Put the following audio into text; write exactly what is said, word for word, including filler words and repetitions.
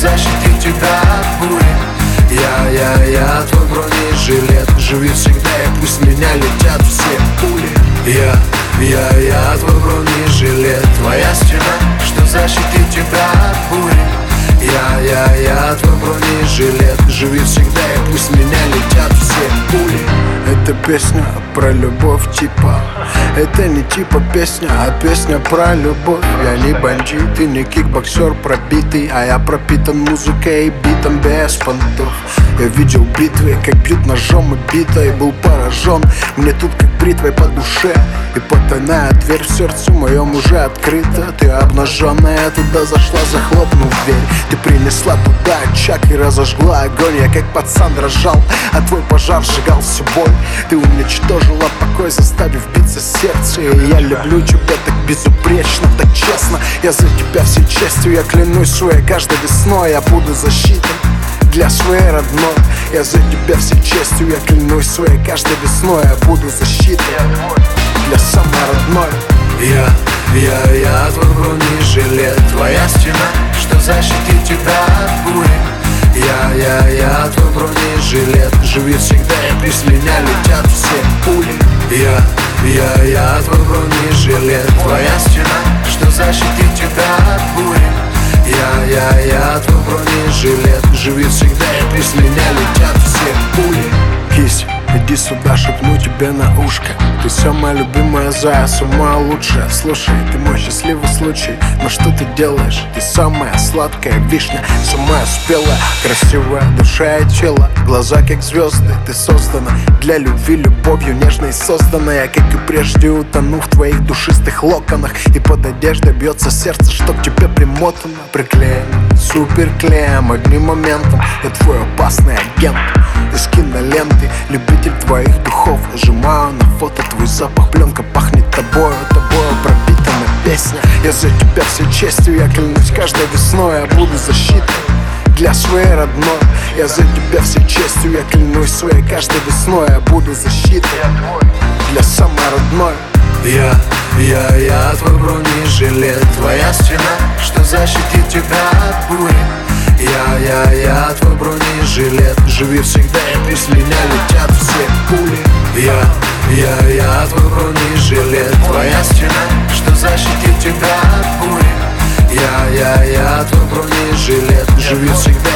защитит тебя от бури. Я, я, я твой бронежилет, живи всегда, и пусть меня летят все пули. Я, я, я твой бронежилет, твоя стена, что защитит тебя от бури. Я, я, я твой бронежилет, живи всегда, и пусть меня летят все пули. Это песня про любовь типа. Это не типа песня, а песня про любовь. Я не бандит и не кикбоксер пробитый, а я пропитан музыкой и битом без понтов. Я видел битвы, как бьют ножом и битой, был поражен. Мне тут как бритвой по душе, и потайная дверь в сердце моем уже открыта. Ты обнаженная туда зашла, захлопнув дверь. Ты принесла туда очаг и разожгла огонь. Я как пацан дрожал, а твой пожар сжигал всю боль. Ты уничтожила покой, заставив биться сердце. И я люблю тебя так безупречно, так честно. Я за тебя всей честью, я клянусь своей каждой весной. Я буду защитой для своей родной. Я за тебя всей честью, я клянусь своей каждой весной. Я буду защитой для самой родной. Я, я, я твой бронежилет, твоя стена, что защитит тебя от бури. Я, я, я твой бронежилет, живи всегда, и пусть меня летят все пули. Я, я, я твой бронежилет, твоя стена, что защитит тебя от бури. Я, я, я твой бронежилет, живи всегда, и пусть меня летят все пули. Кись, иди сюда, шепну тебе на ушко. Ты самая любимая зая, самая лучшая. Слушай, ты мой счастливый случай. Но что ты делаешь? Ты самая сладкая вишня, самая спелая, красивая душа и тело. Глаза как звезды, ты создана для любви, любовью нежной созданная. Как и прежде утону в твоих душистых локонах, и под одеждой бьется сердце, что к тебе примотано. Приклеено суперклеем, одним моментом я твой опасный агент из киноленты, любитель твоих духов. Сжимаю на фото твой запах, пленка пахнет тобою, тобою пропитана песня. Я за тебя всей честью, я клянусь каждой весной. Я буду защитой для своей родной. Я за тебя всей честью, я клянусь своей каждой весной. Я буду защитой для самой родной. Я, я, я твой бронежилет, твоя стена, что защитит тебя от бури. Я, я, я твой бронежилет, живи всегда, и пусть меня летят все пули. Я, я, я твой бронежилет, твоя стена, что защитит тебя от бури. Я, я, я твой бронежилет, живи всегда,